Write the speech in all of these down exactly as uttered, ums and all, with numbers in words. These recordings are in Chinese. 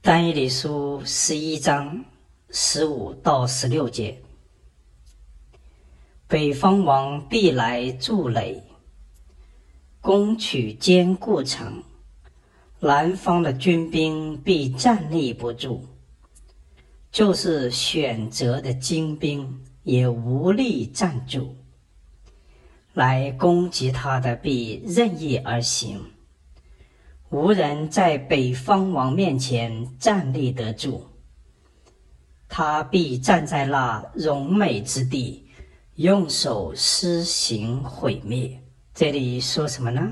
但以理书十一章十五到十六节，北方王必来筑垒，攻取坚固城，南方的军兵必站立不住，就是选择的精兵也无力站住，来攻击他的必任意而行，无人在北方王面前站立得住。他必站在那荣美之地，用手施行毁灭。这里说什么呢？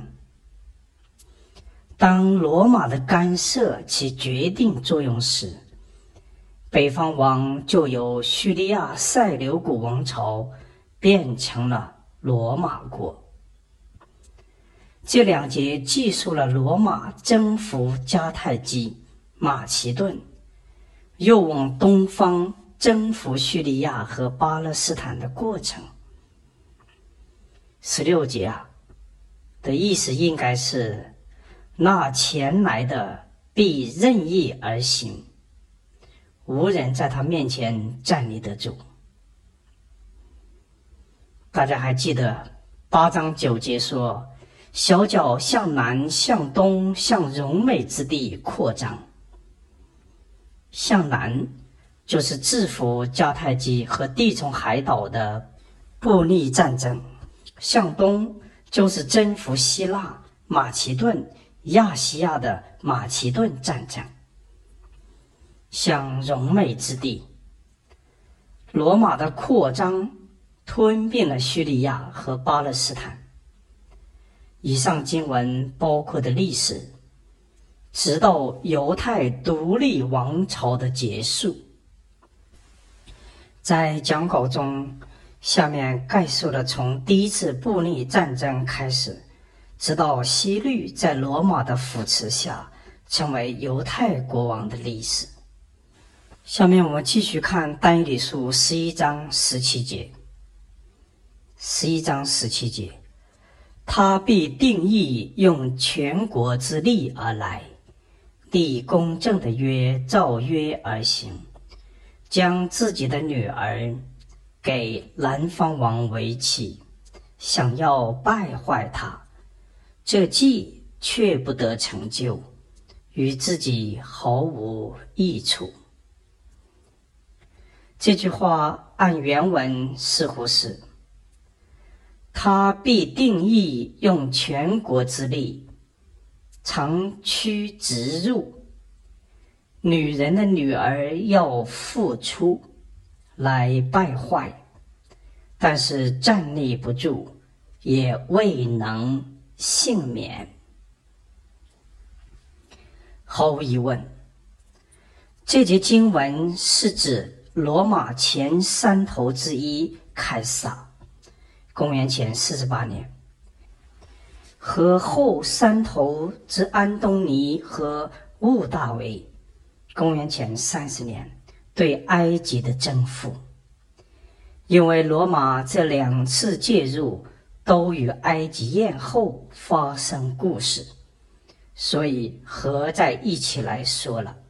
当罗马的干涉起决定作用时，北方王就由叙利亚塞琉古王朝变成了罗马国。这两节记述了罗马征服迦太基、马其顿，又往东方征服叙利亚和巴勒斯坦的过程。十六节啊的意思应该是，那前来的必任意而行，无人在他面前站立得住。大家还记得八章九节说，小角向南向东向荣美之地扩张。向南就是制服迦太基和地中海岛的布匿战争，向东就是征服希腊、马其顿、亚细亚的马其顿战争。向荣美之地，罗马的扩张吞并了叙利亚和巴勒斯坦。以上经文包括的历史，直到犹太独立王朝的结束。在讲稿中，下面概述了从第一次布匿战争开始，直到希律在罗马的扶持下成为犹太国王的历史。下面我们继续看但以理书十一章十七节。十一章十七节，他必定义用全国之力而来，立公正的约，照约而行，将自己的女儿给南方王为妻，想要败坏他，这计却不得成就，与自己毫无益处。这句话按原文似乎是，他必定义用全国之力，长驱直入，女人的女儿要付出来败坏，但是站立不住，也未能幸免。毫无疑问，这节经文是指罗马前三头之一凯撒，公元前四十八年，和后三头之安东尼和屋大维，公元前三十年对埃及的征服。因为罗马这两次介入都与埃及艳后发生故事，所以合在一起来说了。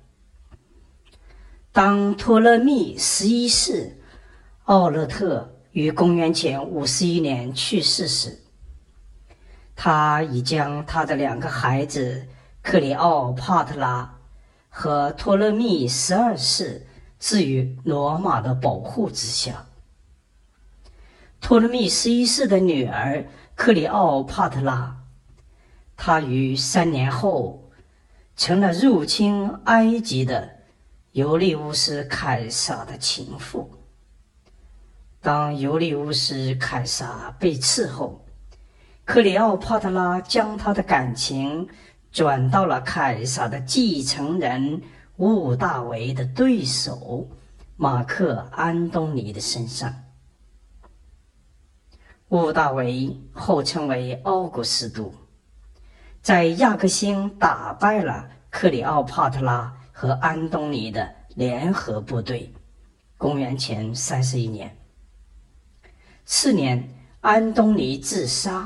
当托勒密十一世奥勒特于公元前五十一年去世时，他已将他的两个孩子克里奥帕特拉和托勒密十二世置于罗马的保护之下。托勒密十一世的女儿克里奥帕特拉，她于三年后成了入侵埃及的尤利乌斯凯撒的情妇。当尤利乌斯凯撒被刺后，克里奥帕特拉将他的感情转到了凯撒的继承人屋大维的对手马克安东尼的身上。屋大维后称为奥古斯都，在亚克星打败了克里奥帕特拉和安东尼的联合部队，公元前三十一年。次年，安东尼自杀，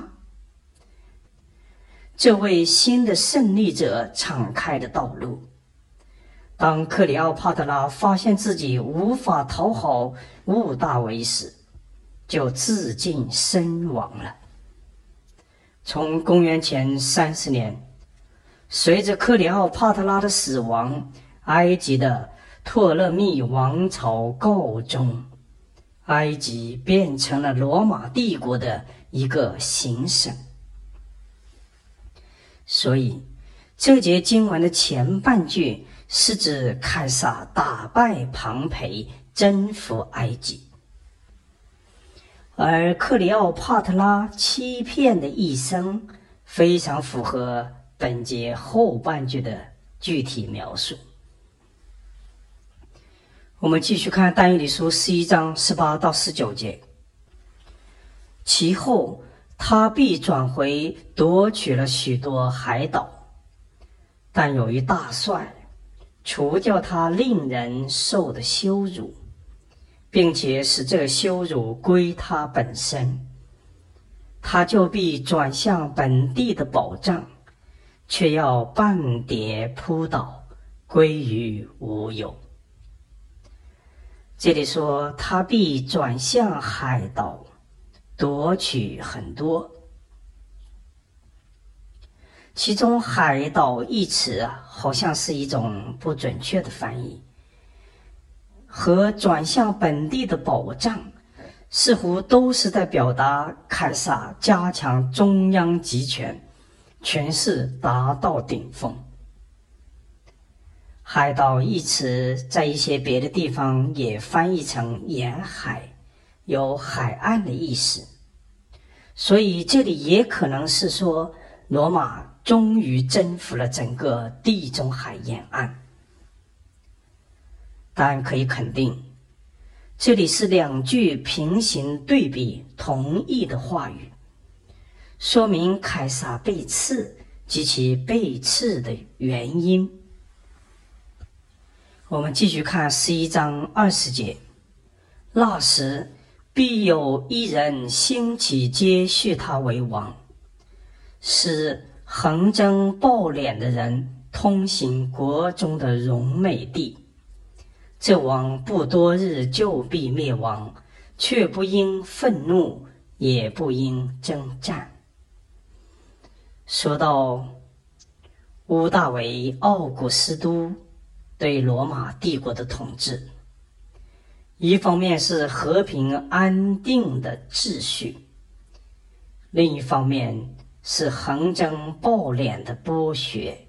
这为新的胜利者敞开了道路。 当克里奥帕特拉发现自己无法讨好兀大维时，就自尽身亡了。从公元前三十年，随着克里奥帕特拉的死亡，埃及的托勒密王朝告终，埃及变成了罗马帝国的一个行省。所以这节经文的前半句是指凯撒打败庞培，征服埃及，而克里奥帕特拉欺骗的一生非常符合本节后半句的具体描述。我们继续看但以理书十一章十八到十九节。其后他必转回，夺取了许多海岛，但有一大帅，除掉他令人受的羞辱，并且使这个羞辱归他本身，他就必转向本地的保障，却要半跌扑倒，归于无有。这里说他必转向海岛，夺取很多。其中海岛一词啊，好像是一种不准确的翻译，和转向本地的保障似乎都是在表达凯撒加强中央集权，权势达到顶峰。海岛一词在一些别的地方也翻译成沿海，有海岸的意思，所以这里也可能是说罗马终于征服了整个地中海沿岸。但可以肯定，这里是两句平行对比同义的话语，说明凯撒被刺及其被刺的原因。我们继续看十一章二十节。那时必有一人兴起接续他为王，使横征暴敛的人通行国中的荣美地。这王不多日就必灭亡，却不因愤怒，也不因征战。说到屋大维奥古斯都对罗马帝国的统治，一方面是和平安定的秩序，另一方面是横征暴敛的剥削。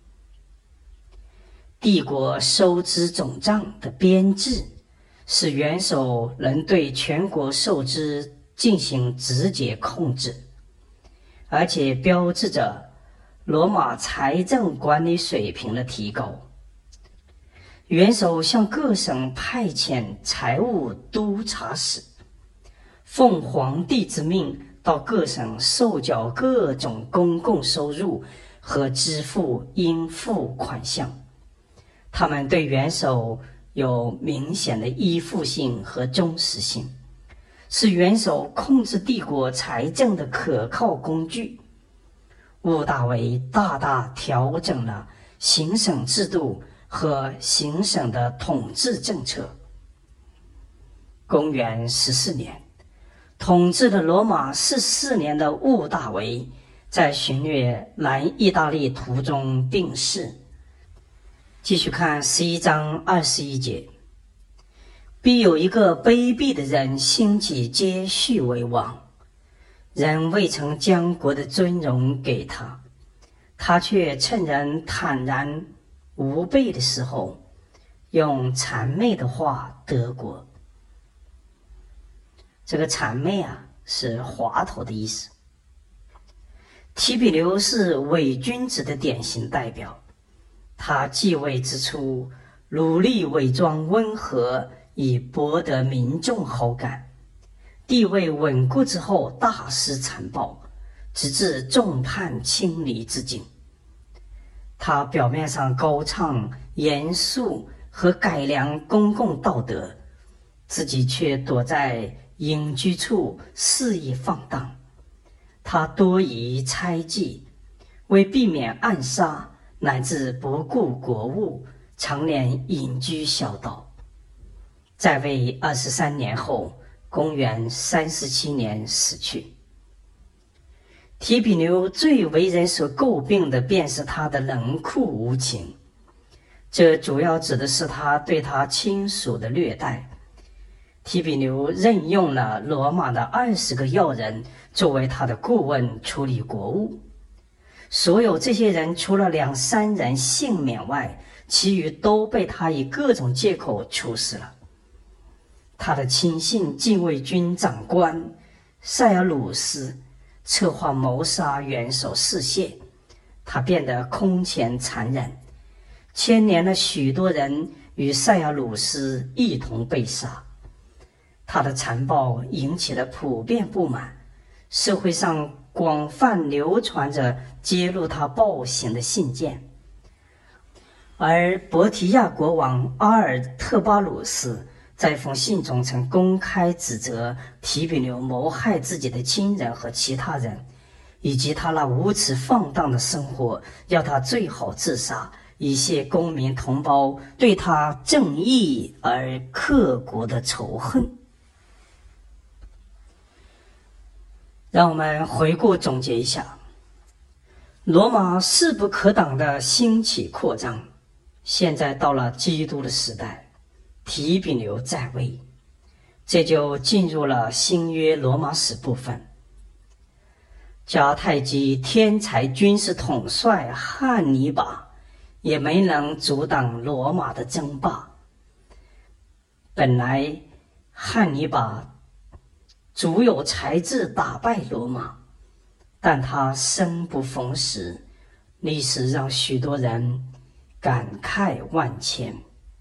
帝国收支总账的编制使元首能对全国收支进行直接控制，而且标志着罗马财政管理水平的提高。元首向各省派遣财务督察使，奉皇帝之命到各省收缴各种公共收入和支付应付款项。他们对元首有明显的依附性和忠实性，是元首控制帝国财政的可靠工具。屋大维大大调整了行省制度和行省的统治政策。公元十四年，统治了罗马四十四年的屋大维在巡略南意大利途中病逝。继续看十一章二十一节。必有一个卑鄙的人兴起接续为王，人未曾将国的尊荣给他，他却趁人坦然无备的时候，用谄媚的话得国。这个谄媚啊，是滑头的意思。提比留是伪君子的典型代表，他继位之初努力伪装温和，以博得民众好感，地位稳固之后大施残暴，直至众叛亲离之境。他表面上高唱严肃和改良公共道德，自己却躲在隐居处肆意放荡。他多疑猜忌，为避免暗杀乃至不顾国务， 常年隐居小岛。在位二十三年后，公元三十七年死去。提比留最为人所诟病的便是他的冷酷无情，这主要指的是他对他亲属的虐待。提比留任用了罗马的二十个要人作为他的顾问处理国务，所有这些人除了两三人幸免外，其余都被他以各种借口处死了。他的亲信禁卫军长官塞尔鲁斯策划谋杀元首示谢，他变得空前残忍，牵连了许多人与塞尔鲁斯一同被杀。他的残暴引起了普遍不满，社会上广泛流传着揭露他暴行的信件。而博提亚国王阿尔特巴鲁斯在一封信中曾公开指责提比留谋害自己的亲人和其他人，以及他那无耻放荡的生活，要他最好自杀，以泄公民同胞对他正义而刻骨的仇恨。让我们回顾总结一下，罗马势不可挡的兴起扩张，现在到了基督的时代，提比留在位，这就进入了新约罗马史部分。迦太基天才军事统帅汉尼拔也没能阻挡罗马的争霸。本来汉尼拔足有才智打败罗马，但他生不逢时，历史让许多人感慨万千。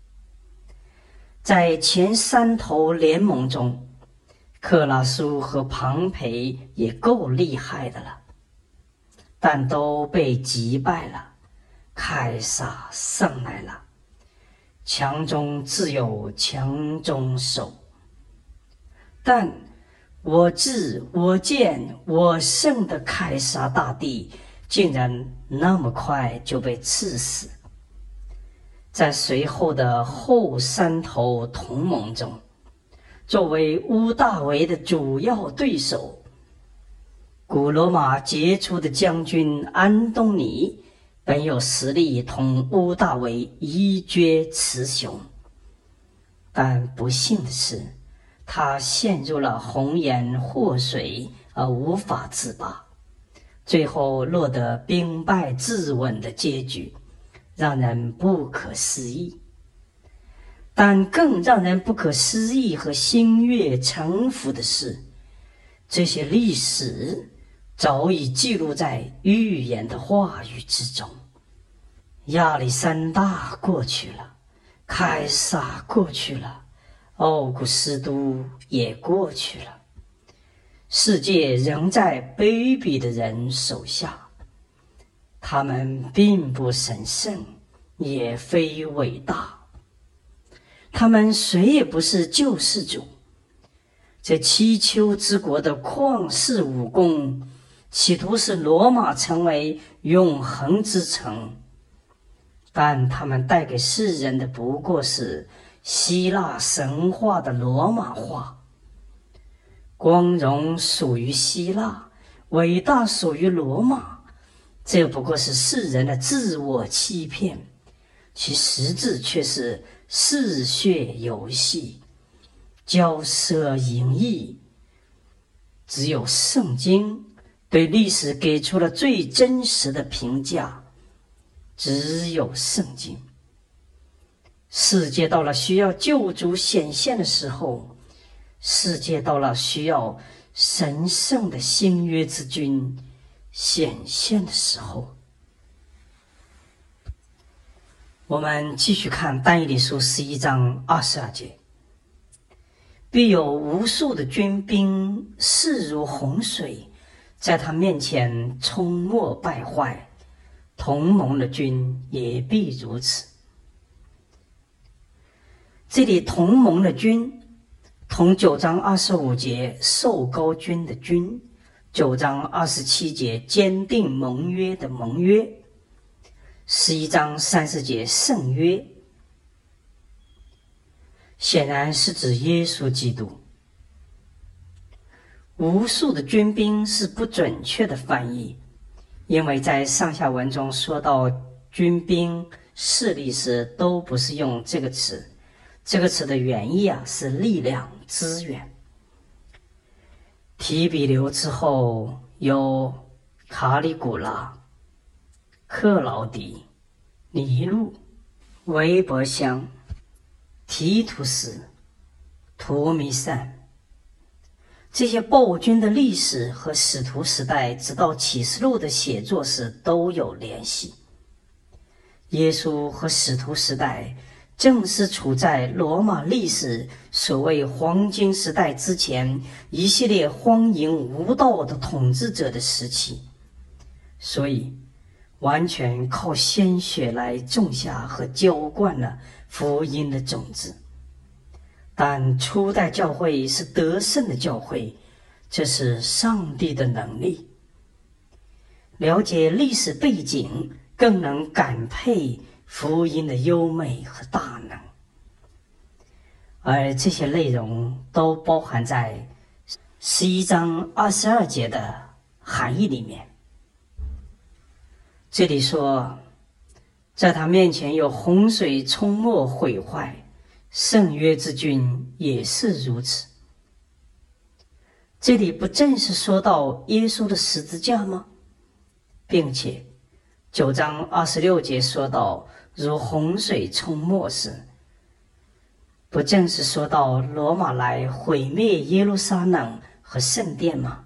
在前三头联盟中，克拉苏和庞培也够厉害的了，但都被击败了，凯撒上来了。强中自有强中手，但我智我见我胜的凯撒大帝竟然那么快就被刺死。在随后的后三头同盟中，作为屋大维的主要对手，古罗马杰出的将军安东尼本有实力同屋大维一决雌雄，但不幸的是，他陷入了红颜祸水而无法自拔，最后落得兵败自刎的结局，让人不可思议。但更让人不可思议和心悦诚服的是，这些历史早已记录在预言的话语之中。亚历山大过去了，凯撒过去了，奥古斯都也过去了，世界仍在卑鄙的人手下。他们并不神圣，也非伟大，他们谁也不是救世主。这七丘之国的旷世武功，企图使罗马成为永恒之城，但他们带给世人的不过是希腊神话的罗马化。光荣属于希腊，伟大属于罗马，这不过是世人的自我欺骗，其实质却是嗜血游戏，骄奢淫逸。只有圣经对历史给出了最真实的评价，只有圣经。世界到了需要救主显现的时候，世界到了需要神圣的新约之君显现的时候。我们继续看但以理书十一章二十二节，必有无数的军兵势如洪水，在他面前冲没败坏，同盟的军也必如此。这里同盟的军同九章二十五节受膏军的军，九章二十七节坚定盟约的盟约，十一章三十节圣约显然是指耶稣基督。无数的军兵是不准确的翻译，因为在上下文中说到军兵势力时都不是用这个词，这个词的原意啊是力量资源。提比留之后有卡里古拉、克劳迪、尼禄、韦伯香、提图斯、图米善。这些暴君的历史和使徒时代直到启示录的写作时都有联系。耶稣和使徒时代正是处在罗马历史所谓黄金时代之前一系列荒淫无道的统治者的时期，所以完全靠鲜血来种下和浇灌了福音的种子。但初代教会是得胜的教会，这是上帝的能力。了解历史背景，更能感佩福音的优美和大能。而这些内容都包含在十一章二十二节的含义里面。这里说，在他面前有洪水冲没毁坏，圣约之君也是如此。这里不正是说到耶稣的十字架吗？并且九章二十六节说到如洪水冲没时，不正是说到罗马来毁灭耶路撒冷和圣殿吗？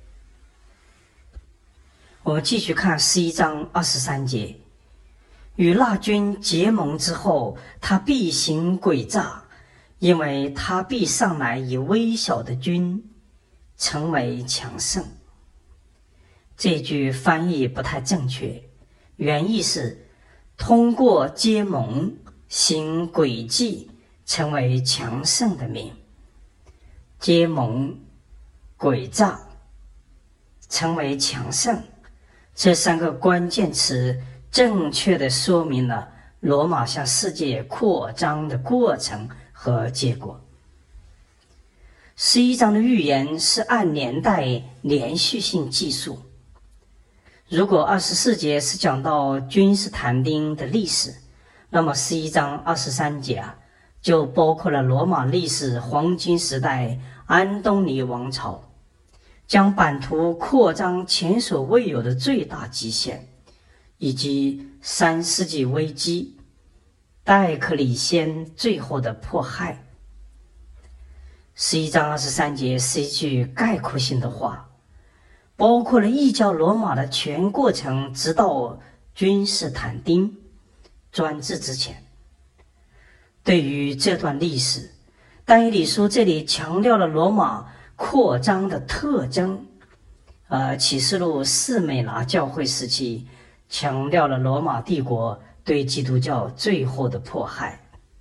我们继续看十一章二十三节，与那军结盟之后，他必行诡诈，因为他必上来以微小的军成为强盛。这句翻译不太正确，原意是通过结盟行诡计成为强盛的民。结盟、诡诈、成为强盛，这三个关键词正确地说明了罗马向世界扩张的过程和结果。十一章的预言是按年代连续性计数。如果二十四节是讲到君士坦丁的历史，那么十一章二十三节啊，就包括了罗马历史黄金时代安东尼王朝，将版图扩张前所未有的最大极限，以及三世纪危机、戴克里先最后的迫害。十一章二十三节是一句概括性的话，包括了异教罗马的全过程，直到君士坦丁专制之前。对于这段历史，但以理书这里强调了罗马扩张的特征，而启示录士美拿教会时期强调了罗马帝国对基督教最后的迫害。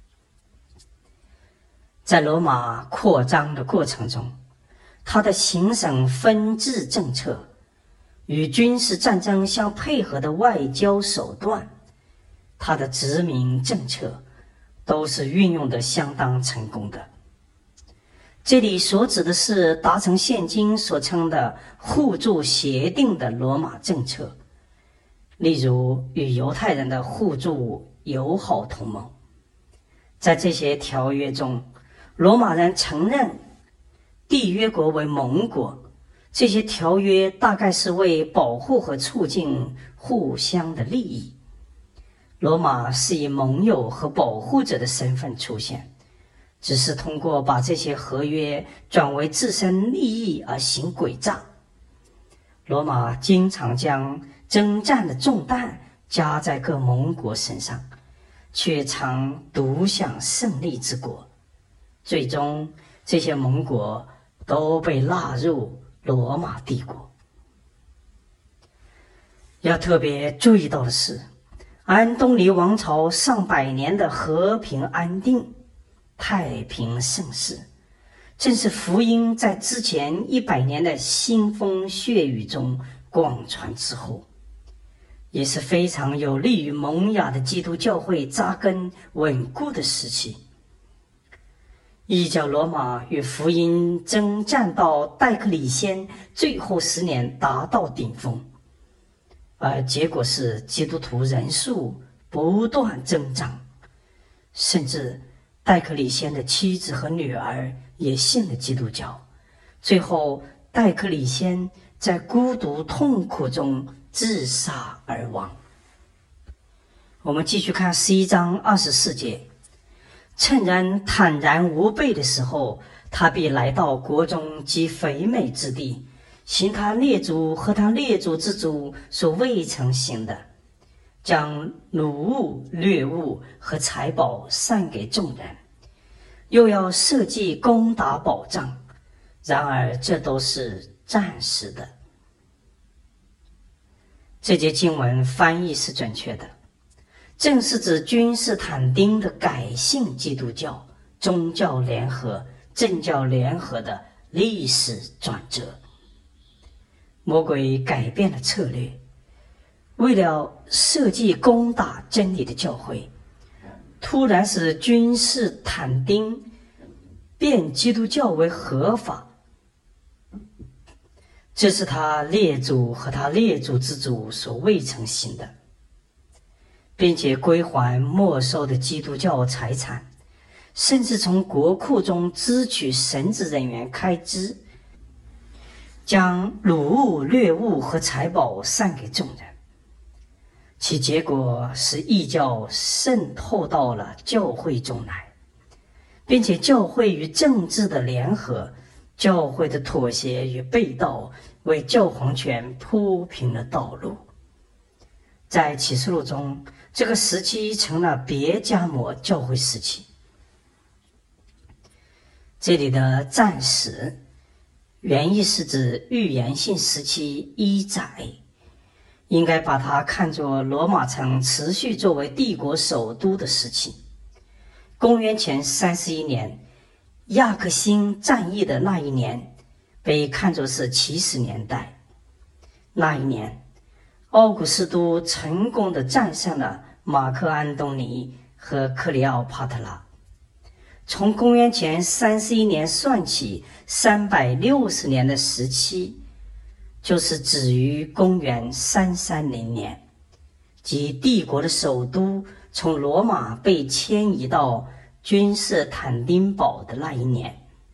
在罗马扩张的过程中，他的行省分治政策与军事战争相配合的外交手段，他的殖民政策都是运用得相当成功的。这里所指的是达成现今所称的互助协定的罗马政策，例如与犹太人的互助友好同盟。在这些条约中，罗马人承认缔约国为盟国，这些条约大概是为保护和促进互相的利益。罗马是以盟友和保护者的身份出现，只是通过把这些合约转为自身利益而行诡诈。罗马经常将征战的重担加在各盟国身上，却常独享胜利之果。最终，这些盟国都被纳入罗马帝国。要特别注意到的是，安东尼王朝上百年的和平安定、太平盛世，正是福音在之前一百年的腥风血雨中广传之后，也是非常有利于萌芽的基督教会扎根稳固的时期。 异教罗马与福音征战到戴克里先最后十年达到顶峰，而结果是基督徒人数不断增长，甚至戴克里先的妻子和女儿也信了基督教。最后戴克里先在孤独痛苦中自杀而亡。我们继续看十一章二十四节，趁人坦然无备的时候，他必来到国中及肥美之地，行他列祖和他列祖之祖所未曾行的，将掳物、掠物和财宝散给众人，又要设计攻打保障。然而这都是暂时的。这节经文翻译是准确的，正是指君士坦丁的改信基督教、宗教联合、政教联合的历史转折。魔鬼改变了策略，为了设计攻打真理的教会，突然使君士坦丁变基督教为合法。这是他列祖和他列祖之祖所未曾行的，并且归还没收的基督教财产，甚至从国库中支取神职人员开支，将掳物、掠物和财宝散给众人。其结果是异教渗透到了教会中来，并且教会与政治的联合，教会的妥协与背道，为教皇权铺平了道路。在启示录中，这个时期成了别迦摩教会时期。这里的暂时原意是指预言性时期一载，应该把它看作罗马城持续作为帝国首都的时期。公元前三十一年，亚克辛战役的那一年被看作是七十年代。那一年，奥古斯都成功地战胜了马克安东尼和克里奥帕特拉。从公元前三十一年算起，三百六十年的时期，就是止于公元三三零年，即帝国的首都从罗马被迁移到君士坦丁堡的那一年。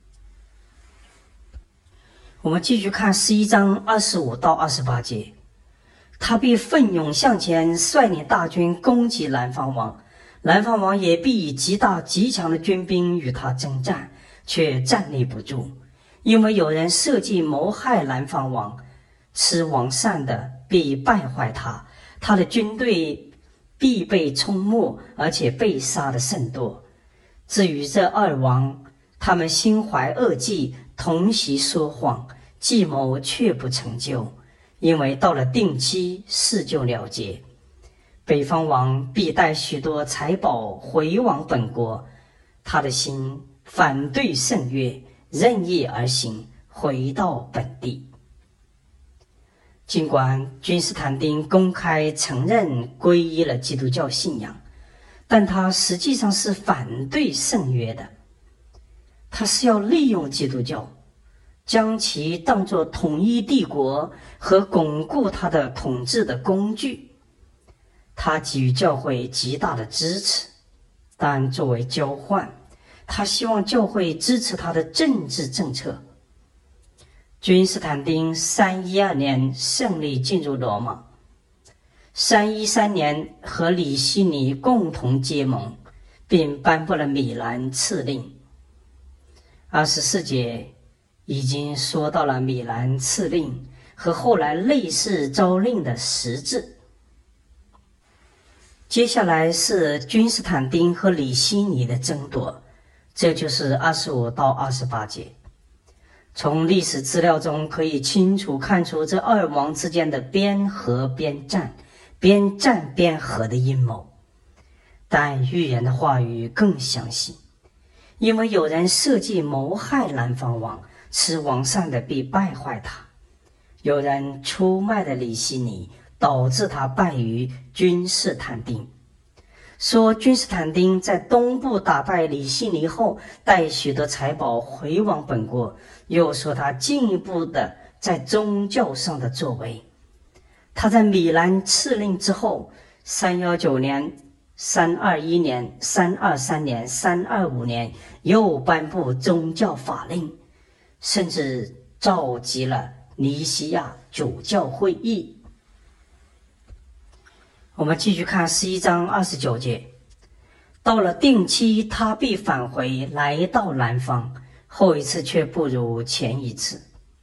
我们继续看十一章二十五到二十八节，他必奋勇向前，率领大军攻击南方王，南方王也必以极大极强的军兵与他征战，却站立不住，因为有人设计谋害南方王，吃王膳的必败坏他，他的军队必被冲没，而且被杀的甚多。至于这二王，他们心怀恶计，同席说谎，计谋却不成就，因为到了定期，事就了结。北方王必带许多财宝回往本国，他的心反对圣约，任意而行，回到本地。尽管君士坦丁公开承认皈依了基督教信仰，但他实际上是反对圣约的。他是要利用基督教，将其当作统一帝国和巩固他的统治的工具。他给予教会极大的支持，但作为交换，他希望教会支持他的政治政策。君士坦丁三一二年胜利进入罗马，三一三年和李希尼共同结盟，并颁布了米兰敕令。二十四节已经说到了米兰敕令和后来类似诏令的实质。接下来是君士坦丁和李希尼的争夺，这就是二十五到二十八节。从历史资料中可以清楚看出这二王之间的边和边战、边战边和的阴谋，但预言的话语更详细，因为有人设计谋害南方王，吃王膳的必败坏他；有人出卖了李希尼，导致他败于君士坦丁。 说君士坦丁在东部打败李希尼后，带许多财宝回往本国，又说他进一步的在宗教上的作为。他在米兰敕令之后，三一九年、三二一年、三二三年、三二五年又颁布宗教法令，甚至召集了尼西亚主教会议。我们继续看十一章二十九节，到了定期，他必返回，来到南方，后一次却不如前一次。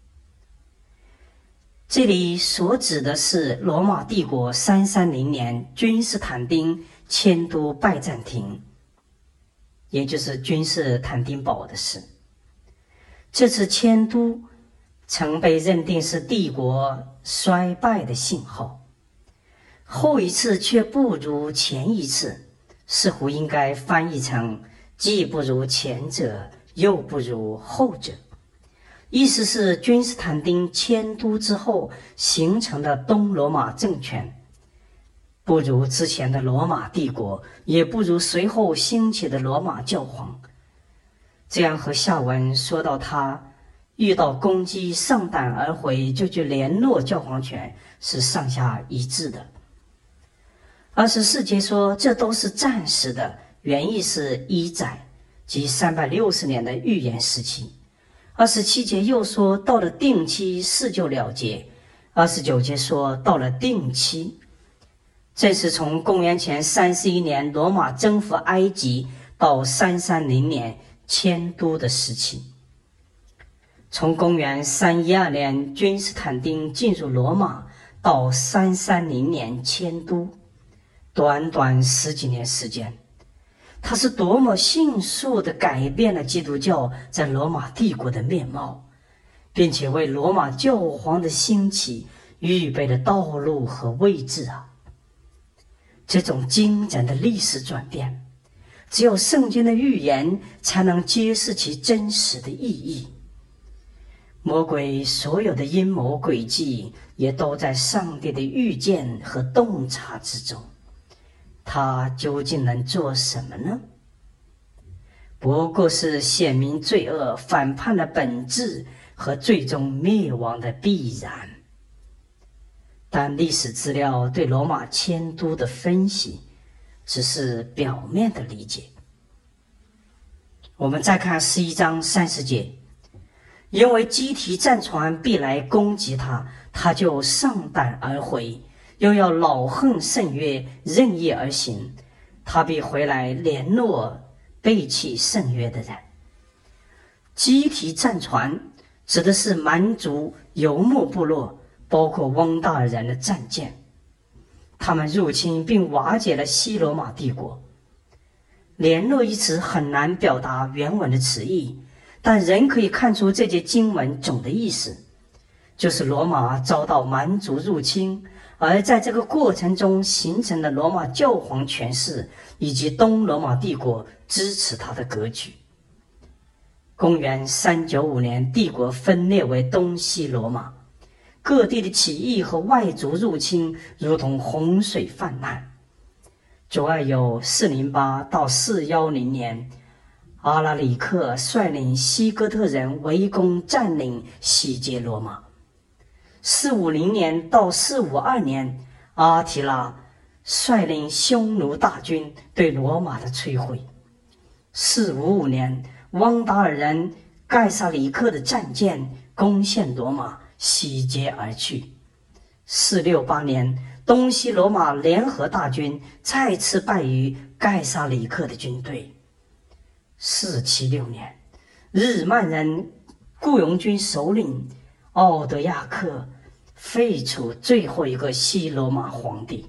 这里所指的是罗马帝国三三零年君士坦丁迁都拜占庭，也就是君士坦丁堡的事。这次迁都曾被认定是帝国衰败的信号，后一次却不如前一次，似乎应该翻译成既不如前者，又不如后者。意思是君士坦丁迁都之后形成的东罗马政权，不如之前的罗马帝国，也不如随后兴起的罗马教皇。这样和下文说到他遇到攻击丧胆而回，就去联络教皇权是上下一致的。二十四节说这都是暂时的，原意是一载，即三百六十年的预言时期。二十七节又说到了定期事就了结。二十九节说到了定期，这是从公元前三十一年罗马征服埃及到三三零年迁都的时期。从公元三一二年君士坦丁进入罗马到三三零年迁都，短短十几年时间，他是多么迅速地改变了基督教在罗马帝国的面貌，并且为罗马教皇的兴起预备了道路和位置啊！这种惊人的历史转变，只有圣经的预言才能揭示其真实的意义。魔鬼所有的阴谋诡计也都在上帝的预见和洞察之中。他究竟能做什么呢？不过是显明罪恶、反叛的本质和最终灭亡的必然。但历史资料对罗马迁都的分析只是表面的理解。我们再看十一章三十节，因为基提战船必来攻击他，他就上胆而回，又要老恨圣约，任意而行，他必回来联络背弃圣约的人。基提战船指的是蛮族游牧部落，包括翁大尔人的战舰，他们入侵并瓦解了西罗马帝国。联络一词很难表达原文的词义，但人可以看出这节经文总的意思，就是罗马遭到蛮族入侵，而在这个过程中形成了罗马教皇权势以及东罗马帝国支持他的格局。公元三九五年，帝国分裂为东西罗马，各地的起义和外族入侵如同洪水泛滥。主要有四零八到四一零年，阿拉里克率领西哥特人围攻占领洗劫罗马。四五零年到四五二年，阿提拉率领匈奴大军对罗马的摧毁。四五五年，汪达尔人盖萨里克的战舰攻陷罗马，洗劫而去。四六八年，东西罗马联合大军再次败于盖萨里克的军队。四七六年，日曼人雇佣军首领奥德亚克废除最后一个西罗马皇帝。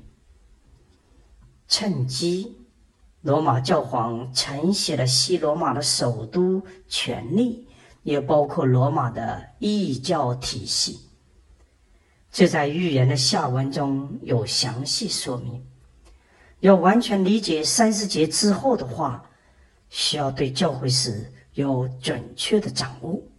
趁机，罗马教皇承袭了西罗马的首都权力，也包括罗马的异教体系。这在预言的下文中有详细说明。要完全理解三十节之后的话，需要对教会史有准确的掌握。